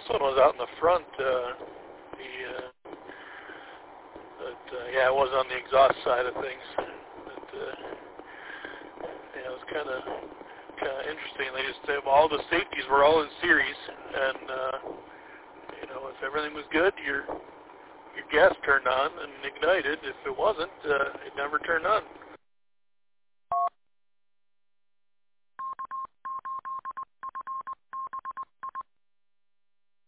one was out in the front. It was on the exhaust side of things. It was kind of interesting. They just all the safeties were all in series, and if everything was good, your gas turned on and ignited. If it wasn't, it never turned on.